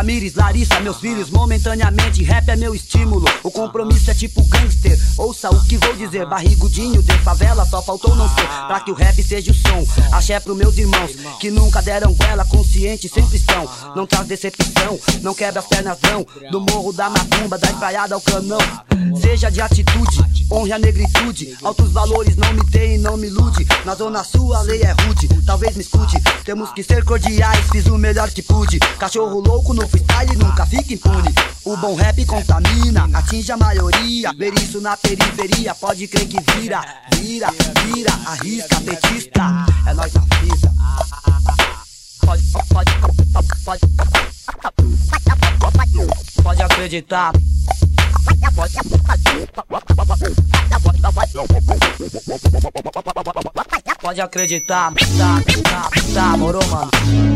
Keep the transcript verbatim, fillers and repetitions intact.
Tamires, Larissa, meus filhos, momentaneamente rap é meu estímulo. O compromisso é tipo gangster, ouça o que vou dizer. Barrigudinho de favela, só faltou não ser, pra que o rap seja o som. Axé pros meus irmãos, que nunca deram goela, conscientes sempre estão. Não traz decepção, não quebra as pernas não. Do morro da macumba, da espraiada ao canão. Seja de atitude, honre a negritude. Altos valores não me tem, não me ilude. Na zona sul a lei é rude, talvez me escute. Temos que ser cordiais, fiz o melhor que pude. Cachorro louco no freestyle nunca fica impune. O bom rap contamina, atinge a maioria. Ver isso na periferia, pode crer que vira. Vira, vira, arrisca, petista. É nóis na fita. Pode, pode, pode, pode, pode acreditar. Pode, pode acreditar. Tá, tá, tá, morou, mano.